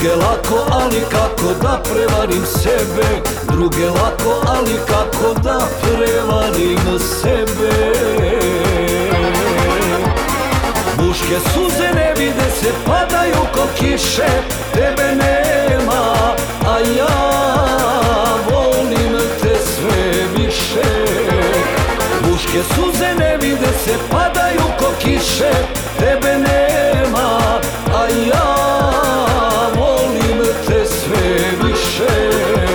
Druge lako, ali kako da prevarim sebe. Druge lako, ali kako da prevarim sebe. Muške suze ne vide se, padaju ko kiše. Tebe nema, a ja volim te sve više. Muške suze ne vide se, padaju ko kiše. Tebe nema, a ja volim te sve više.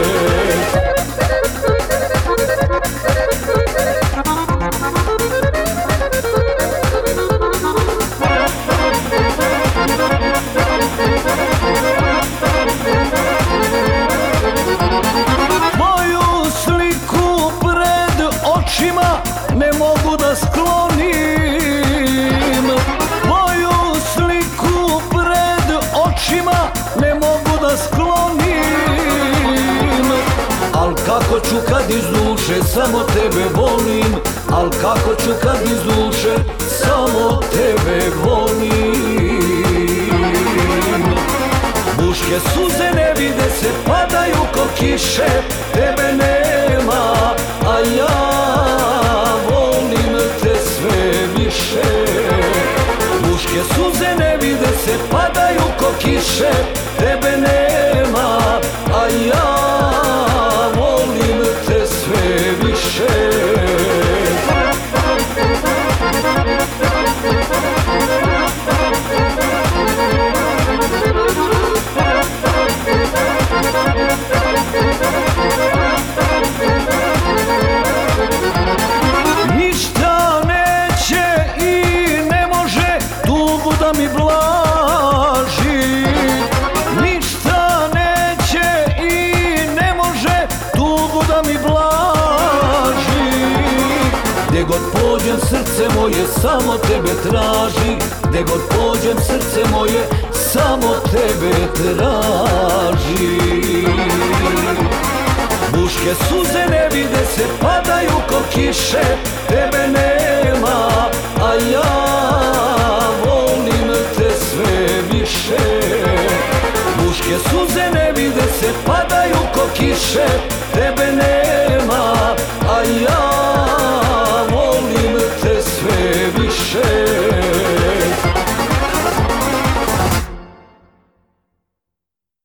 Moju sliku pred očima ne mogu da sklonim. Moju sliku pred očima ne mogu da sklonim. Al kako ću kad iz duše samo tebe volim. Al kako ću kad iz duše samo tebe volim. Muške suze ne vide se, padaju ko kiše. Tebe nema, a ja volim te sve više. Muške suze ne vide se, padaju ko kiše. Tebe nema, a ja volim te sve više. Ništa neće i ne može tugu da mi blaži. Ništa neće i ne može tugu da mi blaži. Gdje god pođem srce moje samo tebe traži. Gdje god pođem srce moje samo tebe traži. Muške suze ne vide se, padaju ko kiše. Tebe nema, a ja volim te sve više. Muške suze ne